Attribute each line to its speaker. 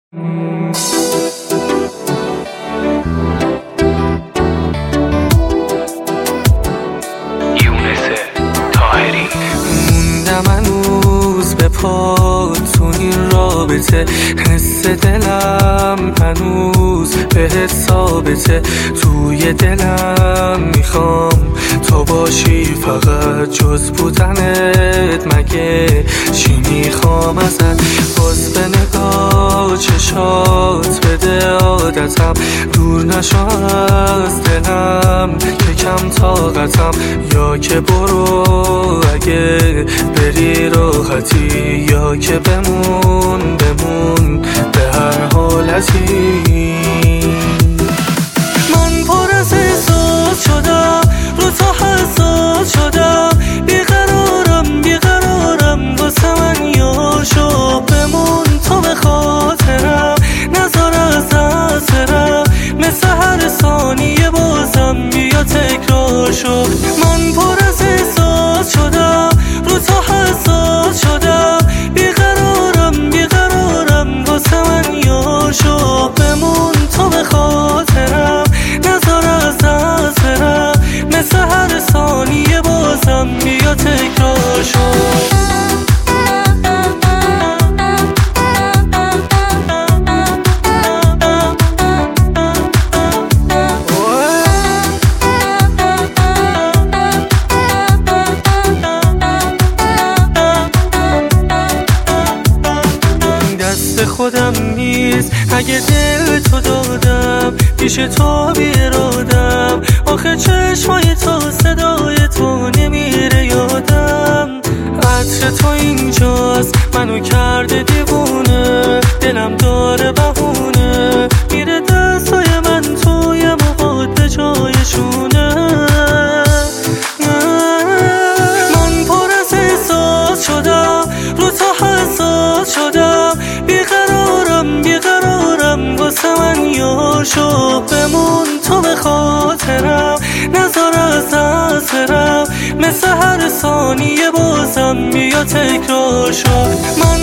Speaker 1: موندم هنوز به پا تو این رابطه، حس دلم هنوز بهت ثابته. توی دلم میخوام تو باشی، فقط جز بودنت مگه چی میخوام ازت؟ باز به نگاه چشات بده عادتم، دور نشو از دلم که کم طاقتم. یا که برو اگه بری راحتی، یا که بمون به هر حالتی. من پر از احساس شدم، رو تو حساس شدم، بیقرارم واسه من یار شو. بمون تو به خاطرم، نذار از دست برم، مثل هر ثانیه بازم بیا تکرار شو. من پر از احساس شدم، رو تو حساس شدم، بیقرارم واسه من یار شو. بمون تو به خاطرم، نذار از دست برم، مثل هر ثانیه بازم بیا تکرار شو. خودم نیست اگه دل تو دادم، پیش تو بیرادم. آخه چشمای تو صدای تو نمیره یادم. عطر تو اینجاست منو کرده دیوونه، دلم داره بهونه، میره دستای من توی موهات به جایشونه. من پر از احساس شدم، رو تو حساس شدم، بیقرارم واسه من یار شو. بمون تو به خاطرم، نذار از دست برم، مثل هر ثانیه بازم بیا تکرار شو.